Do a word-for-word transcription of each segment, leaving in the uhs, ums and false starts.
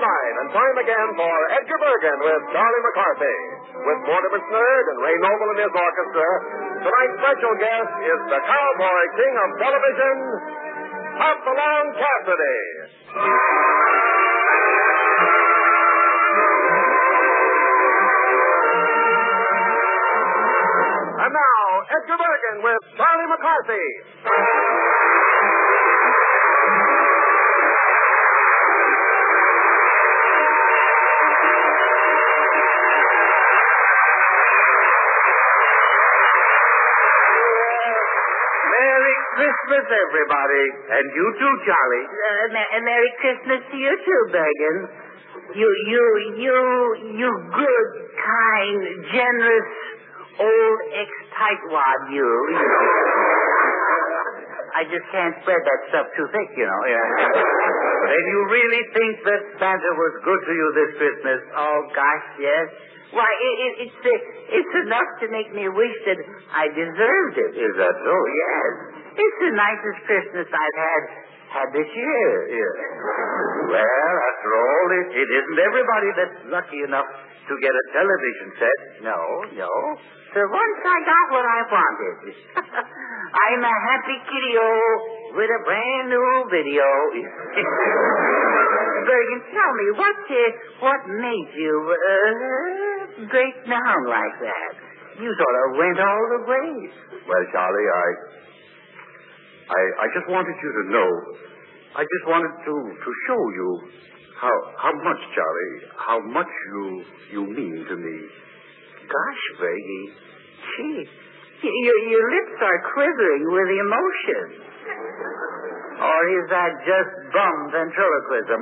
tonight and time again for Edgar Bergen with Charlie McCarthy. With Mortimer Snerd and Ray Noble and his orchestra, tonight's special guest is the cowboy king of television, Hopalong Cassidy. And now, Edgar Bergen with Charlie McCarthy. Merry Christmas, everybody. And you too, Charlie. Uh, ma- Merry Christmas to you too, Bergen. You, you, you, you good, kind, generous, old ex-tightwad, you. I just can't spread that stuff too thick, you know. Yeah. Then you really think that Santa was good to you this Christmas? Oh, gosh, yes. Why, it, it, it's uh, it's enough to make me wish that I deserved it. Is that so? Yes. It's the nicest Christmas I've had had this year. Yeah. Well, after all, it, it isn't everybody that's lucky enough to get a television set. No, no. So once I got what I wanted. I'm a happy kiddio with a brand new video. Bergen, tell me, what uh, what made you uh, break down like that? You sort of went all the way. Well, Charlie, I, I, I just wanted you to know. I just wanted to to show you how how much, Charlie, how much you you mean to me. Gosh, Bergie, gee, your, your lips are quivering with emotion. Or is that just bum ventriloquism?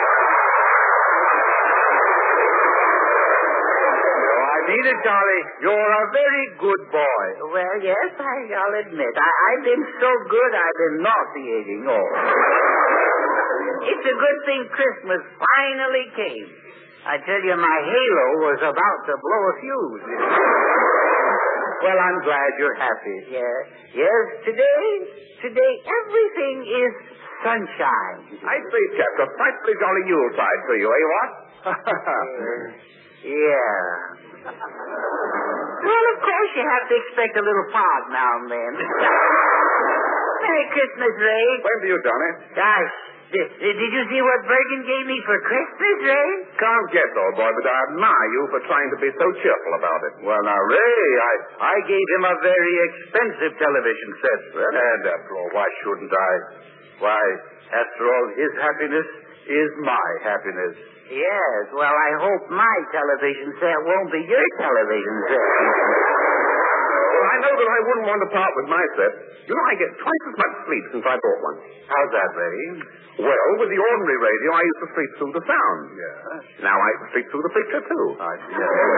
Oh, I mean it, Charlie. You're a very good boy. Well, yes, I, I'll admit. I, I've been so good I've been nauseating all. It's a good thing Christmas finally came. I tell you, my halo was about to blow a fuse. Well, I'm glad you're happy. Yes, yes, today, today everything is sunshine. I say, Jeff, a frightfully jolly Yuletide for you, eh, what? yeah. yeah. Well, of course you have to expect a little fog now and then. Merry Christmas, Ray. Same to you, Johnny. Gosh, did, did you see what Bergen gave me for Christmas, Ray? Can't guess, old boy, but I admire you for trying to be so cheerful about it. Well, now, Ray, I, I gave him a very expensive television set. Well, and after all, why shouldn't I? Why, after all, his happiness is my happiness. Yes, well, I hope my television set won't be your television set. Well, I know that I wouldn't want to part with my set. You know, I get twice as much sleep since I bought one. How's that, Ray? Well, with the ordinary radio, I used to sleep through the sound. Yeah. Now I sleep through the picture, too. I see.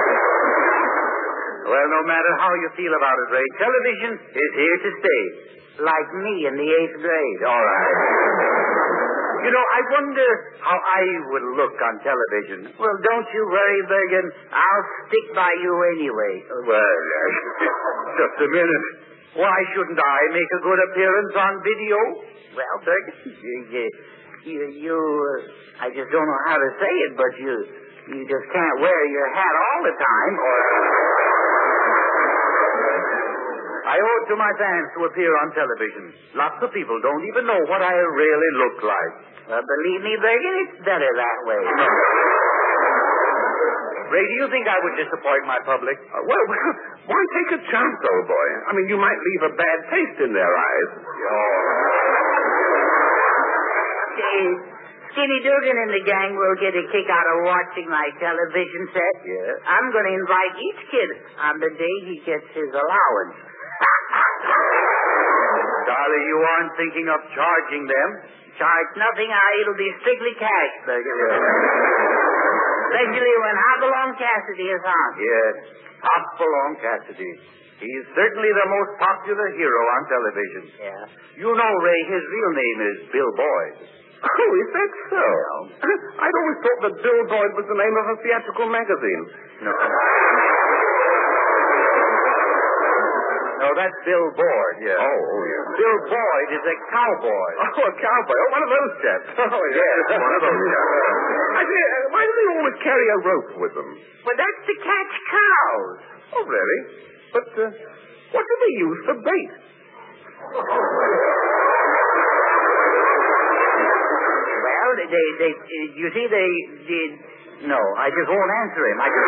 Well, no matter how you feel about it, Ray, television is here to stay. Like me in the eighth grade. All right. You know, I wonder how I would look on television. Well, don't you worry, Bergen. I'll stick by you anyway. Well, uh, just a minute. Why shouldn't I make a good appearance on video? Well, Bergen, you, you, you, you uh, I just don't know how to say it, but you, you just can't wear your hat all the time, or... I owe it to my fans to appear on television. Lots of people don't even know what I really look like. Well, believe me, Bergen, it's better that way. No. Ray, do you think I would disappoint my public? Uh, well, well, why take a chance, old boy? I mean, you might leave a bad taste in their eyes. Oh. Say, Skinny Dugan and the gang will get a kick out of watching my television set. Yeah? I'm going to invite each kid on the day he gets his allowance. Charlie, you aren't thinking of charging them? Charge nothing. I, it'll be strictly cash, Bergen. Especially when Hopalong Cassidy is on. Yes, Hopalong Cassidy. He's certainly the most popular hero on television. Yeah. You know, Ray, his real name is Bill Boyd. Oh, is that so? I'd always thought that Bill Boyd was the name of a theatrical magazine. No. No, that's Bill Boyd, yeah. Oh, oh, yeah. Bill Boyd is a cowboy. Oh, a cowboy. Oh, one of those chaps. Oh, Yes, one of those chaps. I say, uh, why do they always carry a rope with them? Well, that's to catch cows. Oh, really? But uh, what do they use for bait? Well, they, they, they you see, they did. No, I just won't answer him. I just.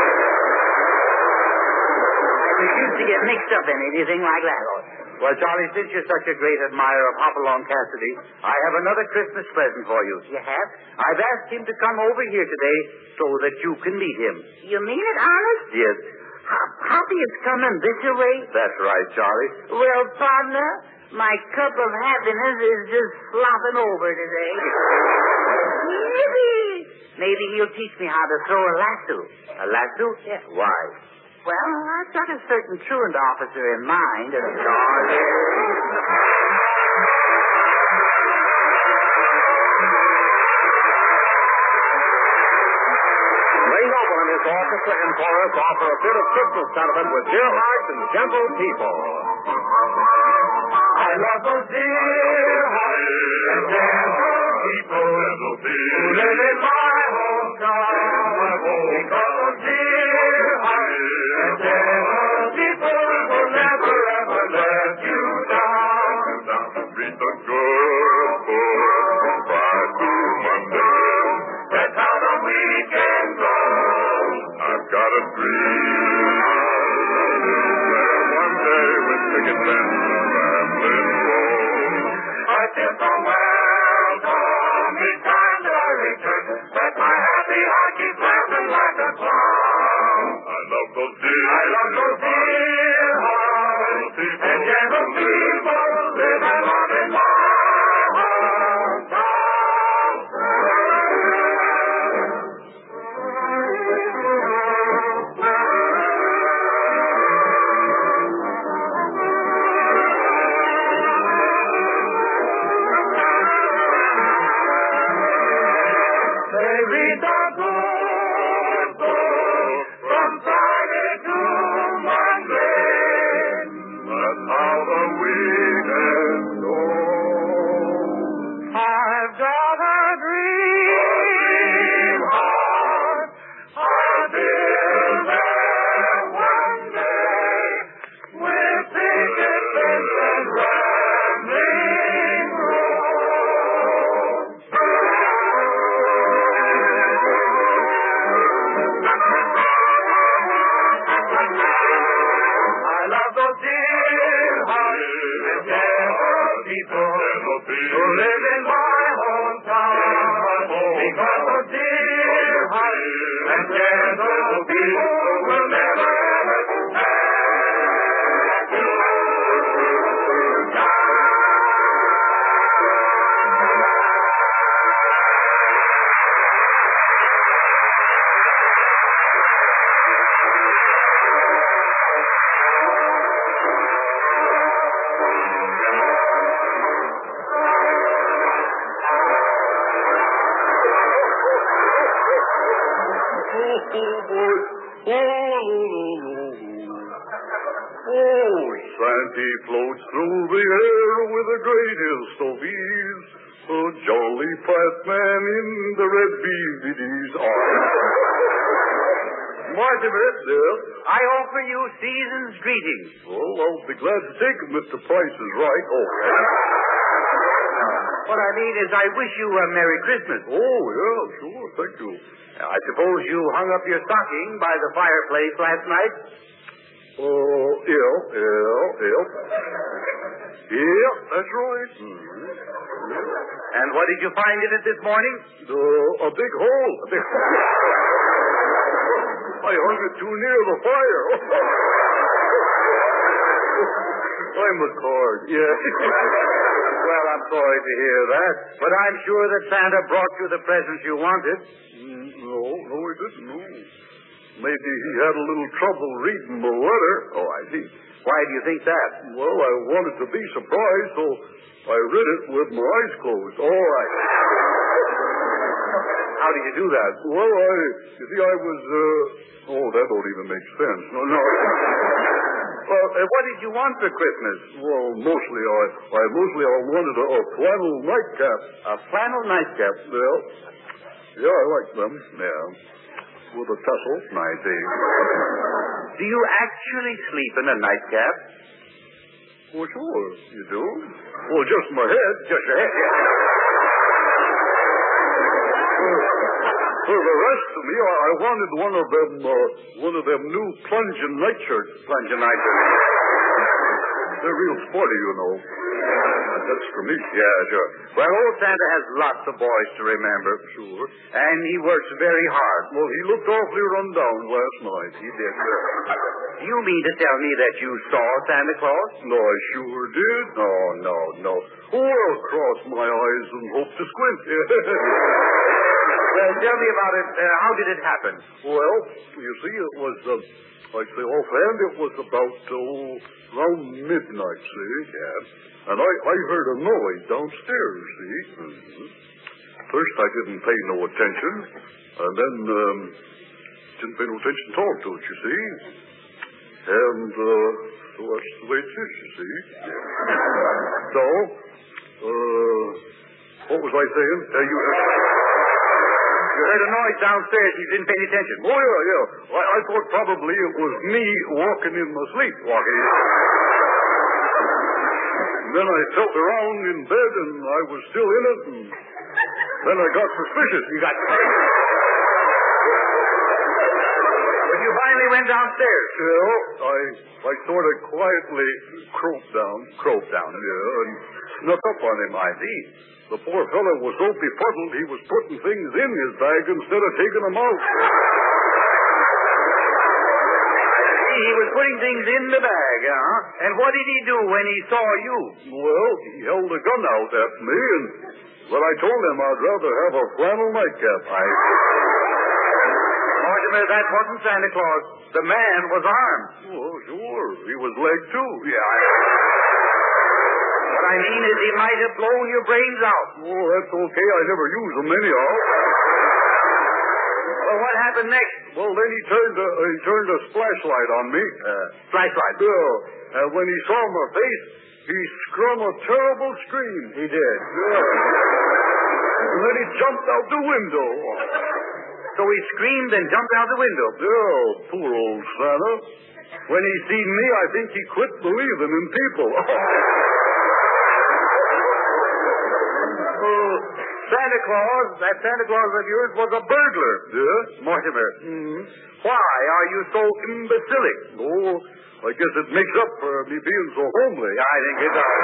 I refuse to get mixed up in anything like that. Well, Charlie, since you're such a great admirer of Hopalong Cassidy, I have another Christmas present for you. You have? I've asked him to come over here today so that you can meet him. You mean it, honest? Yes, Hoppy is coming this way? that's right, Charlie. Well, partner, my cup of happiness is just slopping over today. Yippee! Maybe he'll teach me how to throw a lasso. A lasso? Yeah. Why? Well, I've got a certain truant officer in mind. And... Ray Noble and his orchestra and chorus offer a bit of Christmas sentiment with dear hearts and gentle people. I love those dear hearts and gentle people who live in my hometown. Because those dear hearts and gentle people will never ever let you down. Read the good book from Friday to Monday. That's how the weekend goes. I've got a dream. There one day with ticket friends and rambling road. I feel so welcome each time that I return. That my happy heart keeps laughing like a clown. I love those dear, I love those dear hearts and gentle people live and love in my hometown. They read the good book from Friday to Monday. That's how the weekend goes. I've got a dream heart. I'll build there one day with picket fence and rambling road. I love those dear hearts and gentle people who live in my hometown. Because those dear hearts and gentle people will never ever let you down. Oh, Santa floats through the air with the greatest of ease. A jolly fat man in the red B V Ds. Mortimer, Yes? I offer you season's greetings. Well, I'll be glad to take it, Mister Price is right. Oh, What I mean is I wish you a Merry Christmas. oh yeah, sure. Thank you. I suppose you hung up your stocking by the fireplace last night? Oh, yeah, yeah, yeah. Yeah, that's right. Mm-hmm. And what did you find in it this morning? Uh, a big hole. A big I hung it too near the fire. I'm a card, yeah. Well, I'm sorry to hear that, but I'm sure that Santa brought you the presents you wanted. Mm, no, no, he didn't. No. Maybe he had a little trouble reading the letter. Oh, I see. Why do you think that? Well, I wanted to be surprised, so I read it with my eyes closed. All right. How did you do that? Well, I, you see, I was, uh, oh, that don't even make sense. No, no. Uh, uh, what did you want for Christmas? Well, mostly I, I mostly I wanted a, a flannel nightcap. A flannel nightcap. Well, yeah, I like them. Yeah, with a tassel. I see. Do you actually sleep in a nightcap? Well, sure, you do. Well, just my head. Just your head, yeah. For the rest of me, I, I wanted one of them, uh, one of them new plunging nightshirts. Plunging nightshirts. They're real sporty, you know. That's for me. Yeah, sure. Well, old Santa has lots of boys to remember. Sure. And he works very hard. Well, he looked awfully run down last night. He did, sir. Do you mean to tell me that you saw Santa Claus? No, I sure did. No, no, no. Oh, I'll cross my eyes and hope to squint. Well, tell me about it. Uh, how did it happen? Well, you see, it was, uh, I say offhand, it was about, oh, around midnight, see? Yeah. And I, I heard a noise downstairs, see? Mm-hmm. First, I didn't pay no attention, and then, um, didn't pay no attention at all to it, you see? And, uh, so that's the way it is, you see? So, uh, what was I saying? Uh, you... You heard a noise downstairs. You didn't pay any attention. Oh, yeah, yeah. I, I thought probably it was me walking in my sleep. Walking in. And then I felt around in bed, and I was still in it, and then I got suspicious. You got suspicious? But you finally went downstairs. Well, I, I sort of quietly croaked down. Croaked down. Yeah, and snuck up on him, I see. The poor fellow was so befuddled he was putting things in his bag instead of taking them out. He was putting things in the bag, huh? And what did he do when he saw you? Well, he held a gun out at me, and well, I told him I'd rather have a flannel nightcap. I... Mortimer, that wasn't Santa Claus. The man was armed. Oh, sure. He was legged, too. Yeah, I... What I mean is he might have blown your brains out. Oh, that's okay. I never use them anyhow. Well, what happened next? Well, then he turned a, he turned a flashlight on me. Uh, flashlight? Yeah. And when he saw my face, he scrum a terrible scream. He did? Yeah. And then he jumped out the window. So he screamed and jumped out the window? Yeah, poor old Santa. When he seen me, I think he quit believing in people. Santa Claus, that Santa Claus of yours was a burglar. Yeah? Mortimer. Mm-hmm. Why are you so imbecilic? Oh, I guess it makes up for me being so homely. I think it does.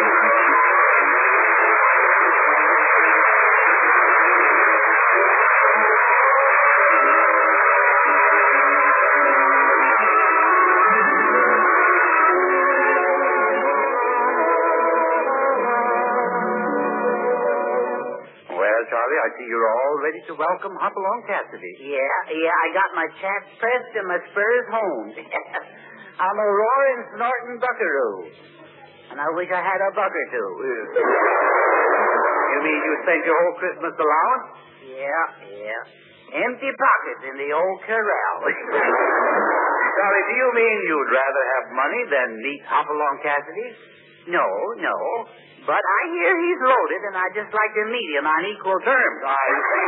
Charlie, I see you're all ready to welcome Hopalong Cassidy. Yeah, yeah, I got my chaps pressed and my spurs honed. I'm a roaring, snorting buckaroo. And I wish I had a buck or two. You mean you spent your whole Christmas allowance? Yeah, yeah. Empty pockets in the old corral. Charlie, do you mean you'd rather have money than meet Hopalong Cassidy? No, no. But I hear he's loaded, and I'd just like to meet him on equal terms. I see.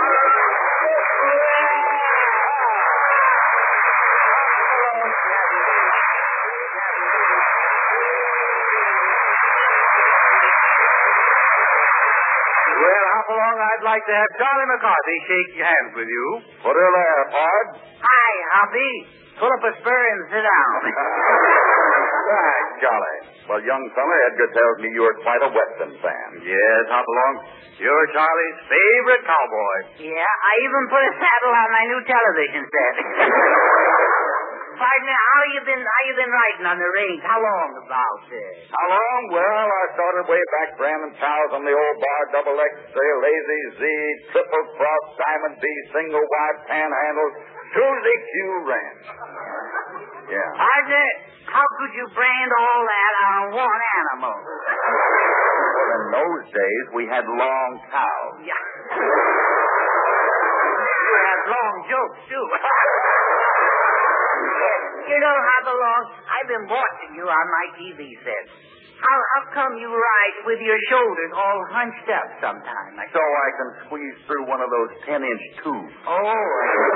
Well, Hopalong, I'd like to have Charlie McCarthy shake hands with you. Put her there, Pod. Hi, Hoppy. Pull up a spur and sit down. Thanks, Charlie. Well, young fella, Edgar tells me you're quite a Western fan. Yes, Hopalong. You're Charlie's favorite cowboy. Yeah, I even put a saddle on my new television set. Pardon me, how you been how you been riding on the range? How long about this? How long? Well, I started way back branding cows on the old bar, double X, lazy Z, triple cross, diamond B, single wide panhandles, Tuesday Q ranch. Yeah. Pardon me, how could you brand all that on one animal? Well, in those days, we had long cows. Yeah. You have long jokes, too. You know, Hopalong, I've been watching you on my T V set. How, how come you ride with your shoulders all hunched up sometimes? So I can squeeze through one of those ten-inch tubes. Oh.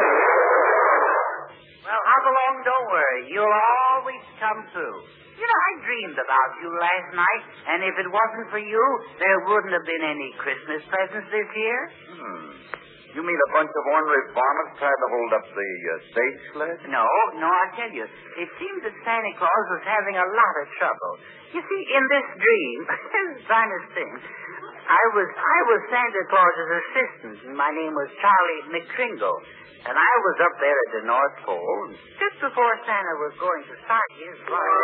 Well, Hopalong, don't worry. You'll always come through. You know, I dreamed about you last night, and if it wasn't for you, there wouldn't have been any Christmas presents this year. Hmm. You mean a bunch of ornery varmints tried to hold up the uh, stage sled? No, no, I'll tell you. It seems that Santa Claus was having a lot of trouble. You see, in this dream, finest thing, I was I was Santa Claus's assistant, and my name was Charlie McCringle. And I was up there at the North Pole, just before Santa was going to start his ride.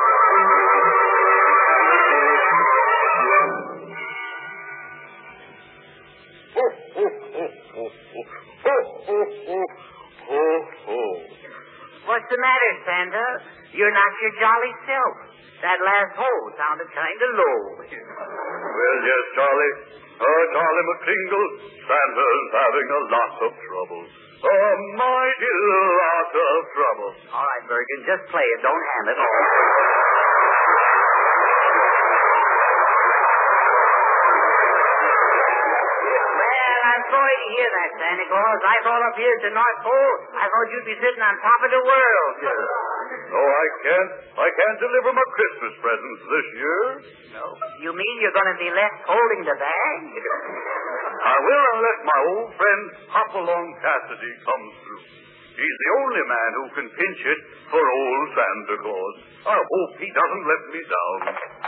Ho, ho, ho, ho, ho, ho, ho, ho, ho, ho. What's the matter, Santa? You're not your jolly self. That last ho sounded kind of low. Well, yes, Charlie. Uh, Charlie McCringle, Santa's having a lot of trouble. A mighty lot of trouble. All right, Bergen, just play it. Don't ham it. Well, I'm sorry to hear that, Santa Claus. I thought up here at the North Pole, I thought you'd be sitting on top of the world. No, I can't. I can't deliver my Christmas presents this year. No? You mean you're going to be left holding the bag? I will unless my old friend Hopalong Cassidy comes through. He's the only man who can pinch it for old Santa Claus. I hope he doesn't let me down.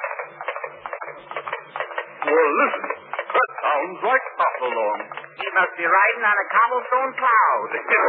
Well, listen. That sounds like Hopalong. He must be riding on a cobblestone cloud.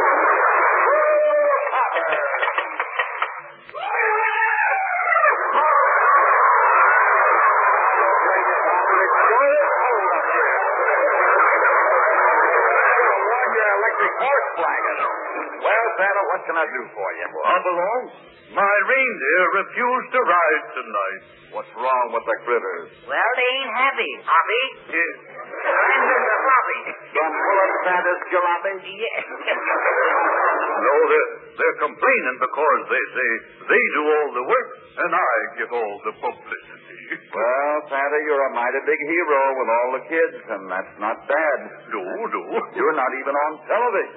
Well, Santa, what can I do for you? Hopalong, my reindeer refused to ride tonight. What's wrong with the critters? Well, they ain't happy, Hoppy. Yes. Send them to Hoppy. Some full of Santa's jalopy? Yeah. No, they're, they're complaining because they say they do all the work and I get all the publicity. Well, Santa, you're a mighty big hero with all the kids, and that's not bad. No, no. You're not even on television.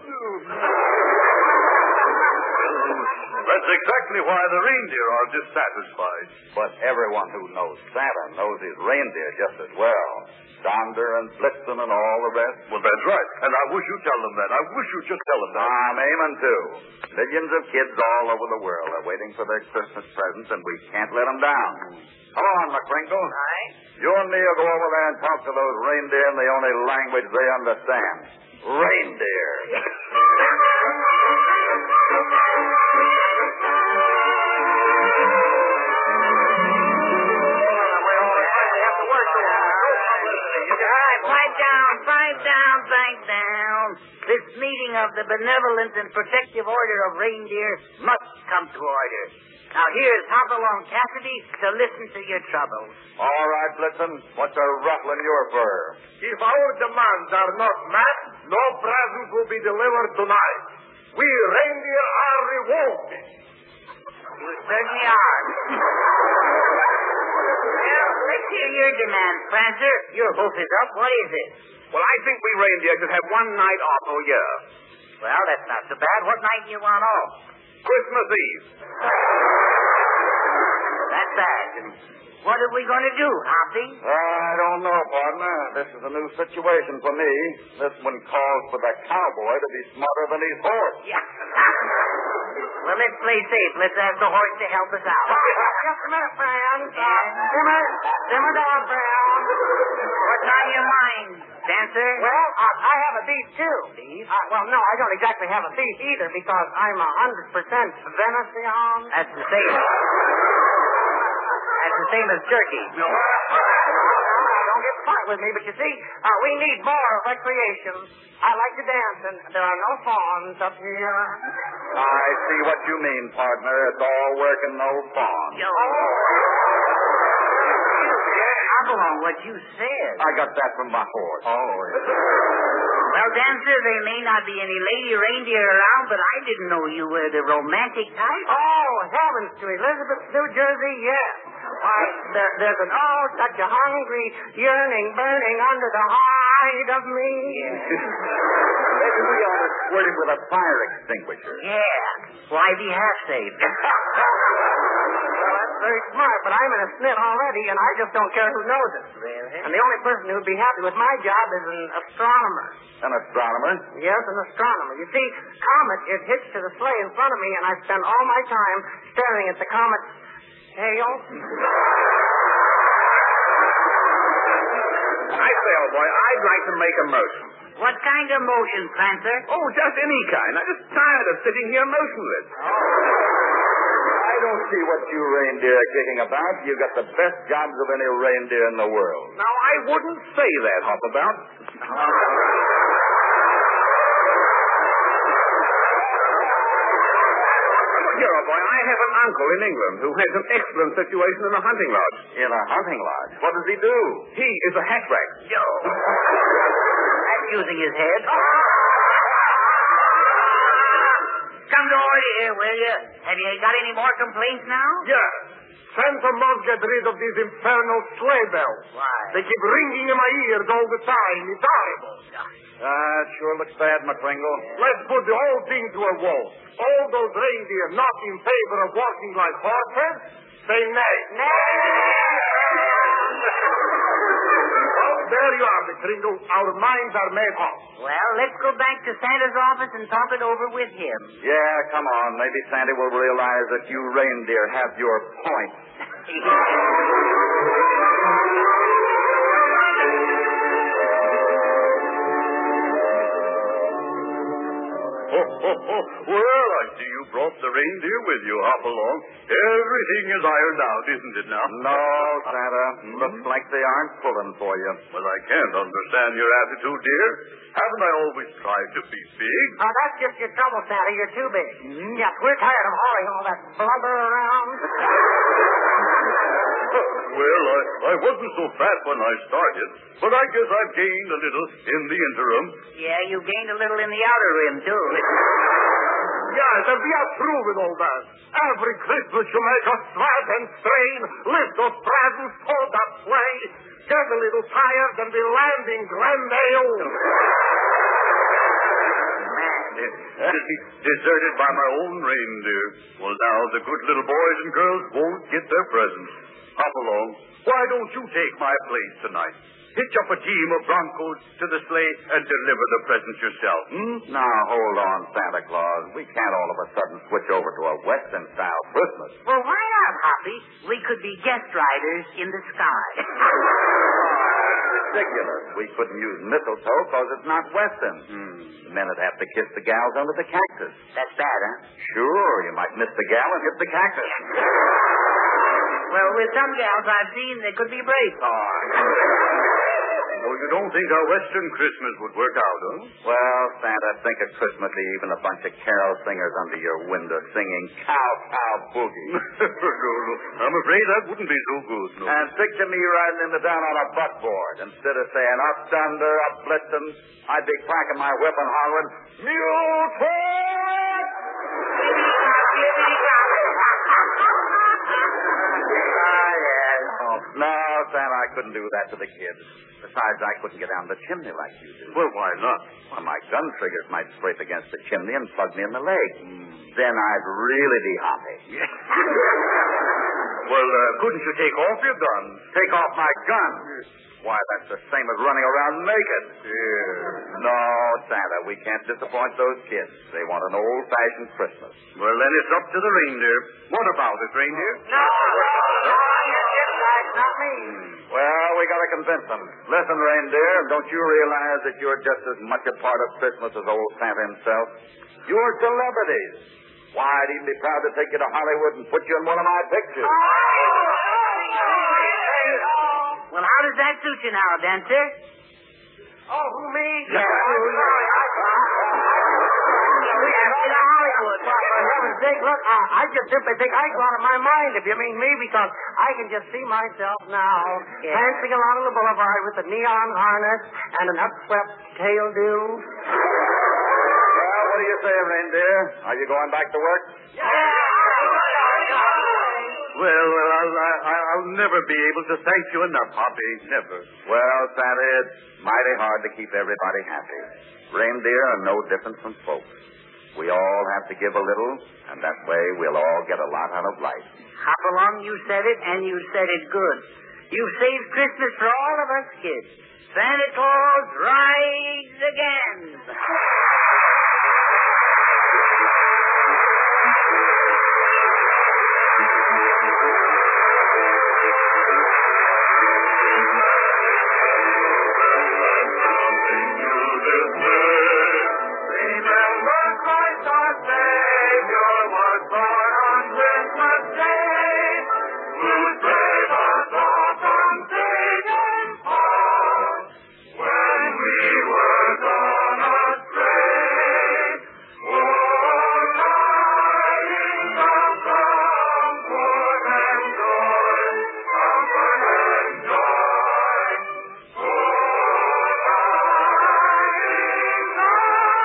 That's exactly why the reindeer are dissatisfied. But everyone who knows Santa knows his reindeer just as well. Donder and Blitzen and all the rest. Well, that's right. And I wish you'd tell them that. I wish you'd just tell them that. I'm aiming to. Millions of kids all over the world are waiting for their Christmas presents, and we can't let them down. Come on, McCrinkle. Aye. You and me will go over there and talk to those reindeer in the only language they understand. Reindeer. Pipe down, pipe down, pipe down. This meeting of the Benevolent and Protective Order of Reindeer must come to order. Now here's Hopalong Cassidy to listen to your troubles. All right, Blitzen. What's a ruffling your fur? If our demands are not met, no presents will be delivered tonight. We reindeer are revolted. You certainly are. Well, let's hear your demands, Prancer. Your hoof is up. What is it? Well, I think we reindeer should have one night off all year. Well, that's not so bad. What night do you want off? Christmas Eve. That's bad. What are we going to do, Hoppy? I don't know, partner. This is a new situation for me. This one calls for the cowboy to be smarter than his horse. Yeah. Well, let's play safe. Let's ask the horse to help us out. Just a minute, friend. Uh, simmer, simmer down, friend. What's on your mind, Dancer? Well, uh, I have a beef, too. Beef? Uh, well, no, I don't exactly have a beef either because I'm a hundred percent venison. That's the same. That's the same as jerky. No. Don't get smart with me, but you see, uh, we need more recreation. I like to dance, and there are no fawns up here. I see what you mean, partner. It's all work and no fun. Yo. Hopalong, what you said. I got that from my horse. Oh. Well, Dancer, there may not be any lady reindeer around, but I didn't know you were the romantic type. Oh, heavens to Elizabeth, New Jersey, yes. Why, there, there's an oh, such a hungry yearning burning under the hide of me. Maybe we ought to squirt him with a fire extinguisher. Yeah. Why be half-saved? Well, that's very smart, but I'm in a snit already, and I just don't care who knows it. Really? And the only person who'd be happy with my job is an astronomer. An astronomer? Yes, an astronomer. You see, comet is hitched to the sleigh in front of me, and I spend all my time staring at the comet's tail. I say, old boy, I'd like to make a motion. What kind of motion, Prancer? Oh, just any kind. I'm just tired of sitting here motionless. I don't see what you reindeer are kicking about. You got the best jobs of any reindeer in the world. Now, I wouldn't say that, Hopabout. Here, old boy, I have an uncle in England who has an excellent situation in a hunting lodge. In a hunting lodge? What does he do? He is a hatrack. Yo. That's using his head. Come to order here, will you? Have you got any more complaints now? Yes. Santa must get rid of these infernal sleigh bells. Why? They keep ringing in my ears all the time. It's horrible. Ah, it sure looks bad, McCringle. Let's put the whole thing to a vote. All those reindeer not in favor of walking like horses, say nay. Nay! Well, there you are, McCringle. Our minds are made up. Well, let's go back to Santa's office and talk it over with him. Yeah, come on. Maybe Santa will realize that you reindeer have your point. Ho, ho, ho. Well, I see you brought the reindeer with you. Hop along. Everything is ironed out, isn't it now? No, Santa. Looks like they aren't pulling for you. Well, I can't understand your attitude, dear. Haven't I always tried to be big? Oh, that's just your trouble, Santa. You're too big. Mm-hmm. Yes, we're tired of hauling all that blubber around. Well, I, I wasn't so fat when I started, but I guess I've gained a little in the interim. Yeah, you gained a little in the outer rim, too. Yes, and we are through with all that. Every Christmas you make us sweat and strain, lift those presents, hold that sleigh, get a little tired, and we land in Glendale. Deserted by my own reindeer. Well, now the good little boys and girls won't get their presents. Hop along. Why don't you take my place tonight? Hitch up a team of broncos to the sleigh and deliver the presents yourself, hmm? Now, hold on, Santa Claus. We can't all of a sudden switch over to a Western-style Christmas. Well, why not, Hoppy? We could be guest riders in the sky. Ridiculous. We couldn't use mistletoe because it's not Western. Hmm. The men would have to kiss the gals under the cactus. That's bad, huh? Sure. You might miss the gal and hit the cactus. Well, with some gals I've seen, they could be brave. Oh. Oh, you don't think our Western Christmas would work out, huh? Well, Santa, think of Christmas Eve and a bunch of carol singers under your window singing Cow Cow Boogie. no, no. I'm afraid that wouldn't be so good, no. And picture me riding into town on a buckboard. Instead of saying up thunder, up blitzen, I'd be cracking my whip and hollering, Mule-Trot! No, Santa, I couldn't do that to the kids. Besides, I couldn't get down the chimney like you do. Well, why not? Well, my gun triggers might scrape against the chimney and plug me in the leg. Mm. Then I'd really be hoppy. Well, uh, couldn't you take off your gun? Take off my gun? Why, that's the same as running around naked. Yeah. No, Santa, we can't disappoint those kids. They want an old-fashioned Christmas. Well, then it's up to the reindeer. What about it, reindeer? No, no, no, you're just right, not me. Well, we got to convince them. Listen, reindeer, don't you realize that you're just as much a part of Christmas as old Santa himself? You're celebrities. Why, I'd even be proud to take you to Hollywood and put you in one of my pictures. Well, how does that suit you now, Dancer? Oh, who, me? Yeah. I'm sorry. I, I, I, I, I, I, I, Well, for heaven's sake, look, I, I just simply think I go out of my mind, if you mean me, because I can just see myself now Yeah. prancing along the boulevard with a neon harness and an upswept tail do. Well, what do you say, reindeer? Are you going back to work? Well, well, I'll, I- I'll never be able to thank you enough, Hoppy. Never. Well, Santa, it's mighty hard to keep everybody happy. Reindeer are no different from folks. We all have to give a little, and that way we'll all get a lot out of life. Hop along, you said it, and you said it good. You've saved Christmas for all of us kids. Santa Claus rides again. Remember Christ our Savior was born on Christmas Day, who saved us all from Satan's power when we were gone astray. Oh, tidings of comfort and joy, comfort and joy. Oh, tidings of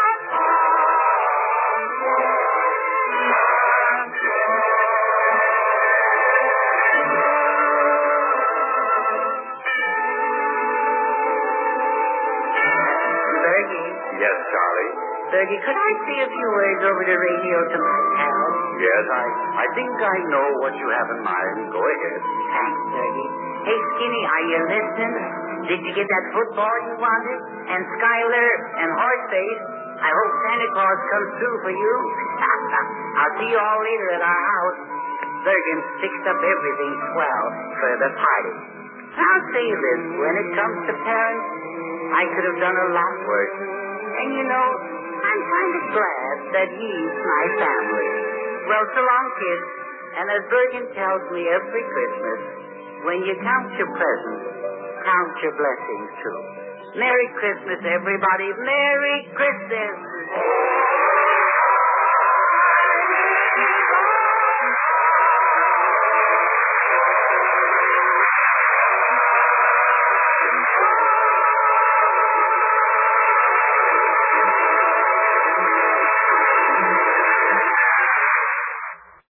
Bergie, Yes, Charlie. Bergie, could I say a few words over the radio to my pal? Yes, I, I think I know what you have in mind. Go ahead. Thanks, Bergie. Hey, Skinny, are you listening? Did you get that football you wanted? And Skyler and Horseface, I hope Santa Claus comes through for you. I'll see you all later at our house. Bergen's fixed up everything swell for the party. I'll say this, when it comes to parents, I could have done a lot worse. And you know, I'm kind of glad that he's my family. Well, so long, kids. And as Bergen tells me every Christmas, when you count your presents, count your blessings too. Merry Christmas, everybody. Merry Christmas.